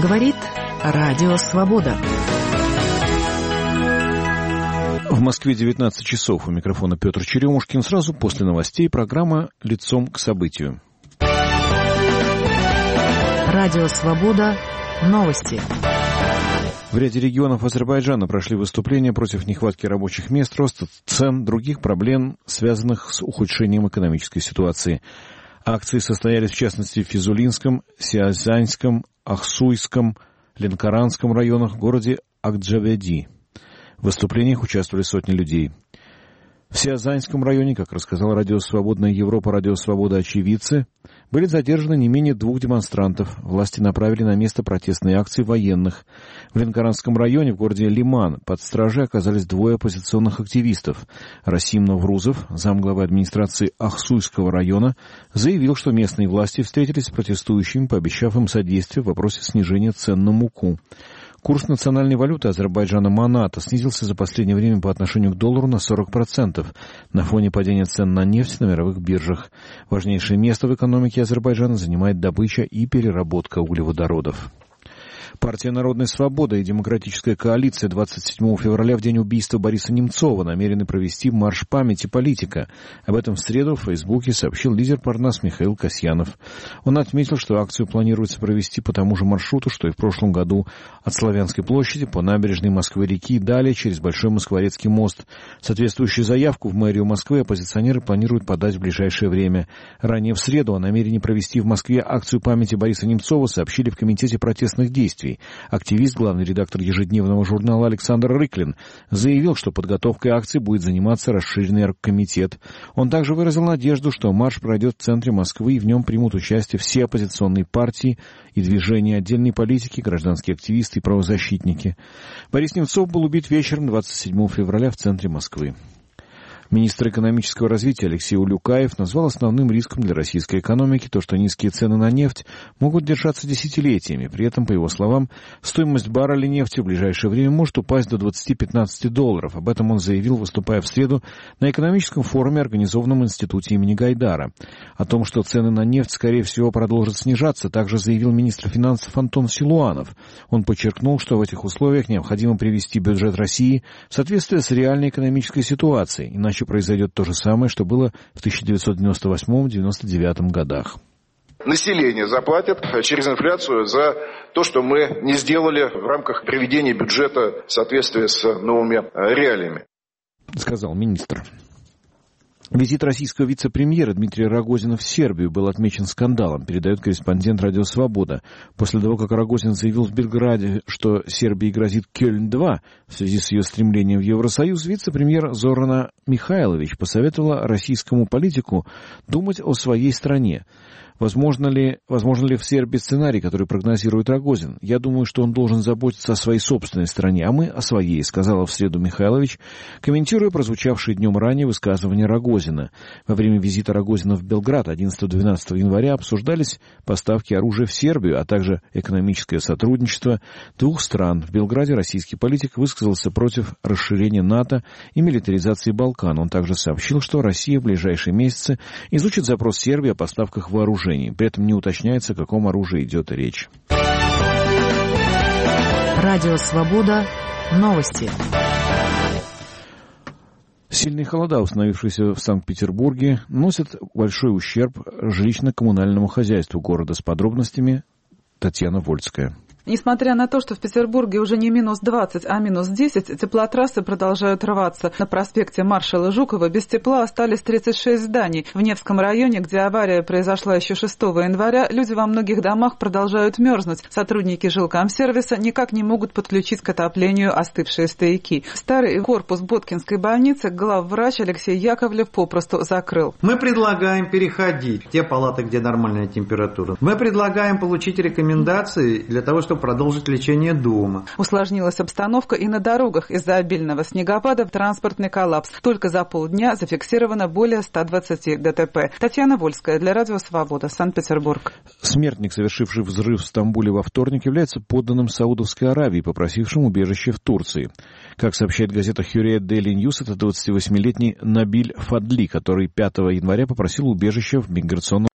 Говорит Радио Свобода. В Москве 19 часов. У микрофона Петр Черемушкин. Сразу после новостей программа «Лицом к событию». Радио Свобода. Новости. В ряде регионов Азербайджана прошли выступления против нехватки рабочих мест, роста цен, других проблем, связанных с ухудшением экономической ситуации. Акции состоялись в частности в Физулинском, Сиазанском, Ахсуйском, Ленкоранском районах, городе Акджавяди. В выступлениях участвовали сотни людей. В Сиазанском районе, как рассказал Радио Свободная Европа, Радио Свобода очевидцы, были задержаны не менее 2 демонстрантов. Власти направили на место протестной акции военных. В Ленкоранском районе, в городе Лиман, под стражей оказались 2 оппозиционных активистов. Расим Наврузов, замглавы администрации Ахсуйского района, заявил, что местные власти встретились с протестующими, пообещав им содействие в вопросе снижения цен на муку. Курс национальной валюты Азербайджана маната снизился за последнее время по отношению к доллару на 40% на фоне падения цен на нефть на мировых биржах. Важнейшее место в экономике Азербайджана занимает добыча и переработка углеводородов. Партия «Народная свобода» и Демократическая коалиция 27 февраля, в день убийства Бориса Немцова, намерены провести марш памяти политика. Об этом в среду в Фейсбуке сообщил лидер Парнас Михаил Касьянов. Он отметил, что акцию планируется провести по тому же маршруту, что и в прошлом году, от Славянской площади по набережной Москвы-реки, далее через Большой Москворецкий мост. Соответствующую заявку в мэрию Москвы оппозиционеры планируют подать в ближайшее время. Ранее в среду о намерении провести в Москве акцию памяти Бориса Немцова сообщили в Комитете протестных действий. Активист, главный редактор ежедневного журнала Александр Рыклин заявил, что подготовкой акции будет заниматься расширенный оргкомитет. Он также выразил надежду, что марш пройдет в центре Москвы и в нем примут участие все оппозиционные партии и движения, отдельные политики, гражданские активисты и правозащитники. Борис Немцов был убит вечером 27 февраля в центре Москвы. Министр экономического развития Алексей Улюкаев назвал основным риском для российской экономики то, что низкие цены на нефть могут держаться десятилетиями. При этом, по его словам, стоимость барреля нефти в ближайшее время может упасть до $20-15. Об этом он заявил, выступая в среду на экономическом форуме, организованном в Институте имени Гайдара. О том, что цены на нефть, скорее всего, продолжат снижаться, также заявил министр финансов Антон Силуанов. Он подчеркнул, что в этих условиях необходимо привести бюджет России в соответствие с реальной экономической ситуацией, иначе произойдет то же самое, что было в 1998-1999 годах. Население заплатит через инфляцию за то, что мы не сделали в рамках приведения бюджета в соответствии с новыми реалиями, сказал министр. Визит российского вице-премьера Дмитрия Рогозина в Сербию был отмечен скандалом, передает корреспондент Радио Свобода. После того, как Рогозин заявил в Белграде, что Сербии грозит Кёльн-2 в связи с ее стремлением в Евросоюз, вице-премьер Зорана Михайлович посоветовала российскому политику думать о своей стране. Возможно ли в Сербии сценарий, который прогнозирует Рогозин? Я думаю, что он должен заботиться о своей собственной стране, а мы о своей, сказала в среду Михайлович, комментируя прозвучавшие днем ранее высказывания Рогозина. Во время визита Рогозина в Белград 11-12 января обсуждались поставки оружия в Сербию, а также экономическое сотрудничество 2 стран. В Белграде российский политик высказался против расширения НАТО и милитаризации Балкан. Он также сообщил, что Россия в ближайшие месяцы изучит запрос Сербии о поставках вооружений. При этом не уточняется, о каком оружии идет речь. Радио Свобода. Новости. Сильные холода, установившиеся в Санкт-Петербурге, наносят большой ущерб жилищно-коммунальному хозяйству города. С подробностями Татьяна Вольская. Несмотря на то, что в Петербурге уже не -20, а -10, теплотрассы продолжают рваться. На проспекте Маршала Жукова без тепла остались 36 зданий. В Невском районе, где авария произошла еще 6 января, люди во многих домах продолжают мерзнуть. Сотрудники жилкомсервиса никак не могут подключить к отоплению остывшие стояки. Старый корпус Боткинской больницы главврач Алексей Яковлев попросту закрыл. Мы предлагаем переходить в те палаты, где нормальная температура. Мы предлагаем получить рекомендации для того, чтобы продолжить лечение дома. Усложнилась обстановка и на дорогах. Из-за обильного снегопада транспортный коллапс. Только за полдня зафиксировано более 120 ДТП. Татьяна Вольская для Радио Свобода, Санкт-Петербург. Смертник, совершивший взрыв в Стамбуле во вторник, является подданным Саудовской Аравии, попросившим убежище в Турции. Как сообщает газета Hurriyet Daily News, это 28-летний Набиль Фадли, который 5 января попросил убежище в миграционном